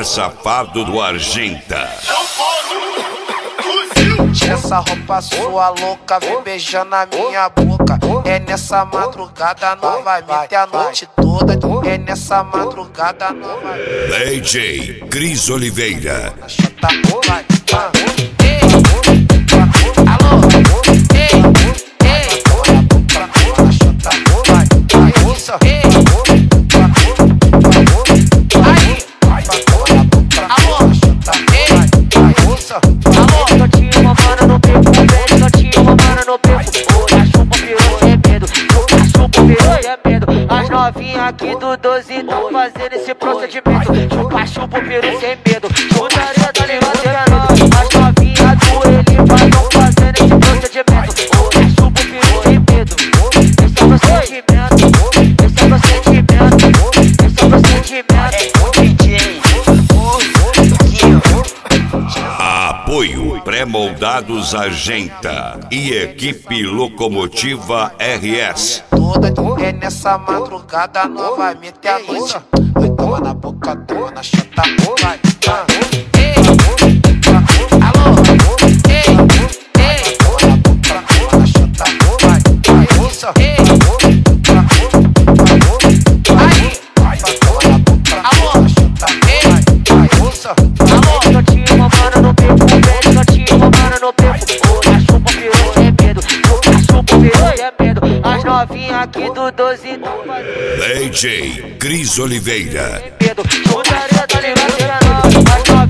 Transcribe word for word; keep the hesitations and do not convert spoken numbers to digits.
safado do Argenta. Tira essa roupa sua louca, vem beijando a minha boca. É nessa madrugada, não vai meter a noite toda. É nessa madrugada, não vai. D J Cris Oliveira. Chata, vai, ah. Ei, alô, ei, ei, chata, vai, vai, isso, ei, aí, alô, chata, ei, vai, isso, alô. Gatinho, mamando no beco, velho, gatinho, mamando no beco. Olha, chupa, virou, é medo, chupa, chupa, virou, é medo. As novinhas aqui do doze tão fazendo esse procedimento. Chupa, chupa, virou, sem medo. Putaria, tá ligado, é nóis. As novinhas do Elipa tão fazendo esse procedimento. Olha, chupa, virou, sem medo. Esse é o procedimento, esse é o procedimento, esse é o procedimento. D J, Apoio Pré-Moldados Argenta e Equipe Locomotiva R S. Toda é nessa madrugada, não vai meter a noite. Vai tomar na boca, toma na chata, vai, ah. Ei, alô, ei, ei, toma na chata, vai, vai, isso, ei, aí, vai, toma na boca, alô, chata, ei, vai, isso, alô. gatinho, mamando no beco, velho, gatinho, mamando no beco. Olha, chupa, virou, é medo, chupa, chupa, virou, é medo. As novinhas aqui do doze tão fazendo D J Cris Oliveira. medo. Putaria, tá ligado, é nóis. As novinhas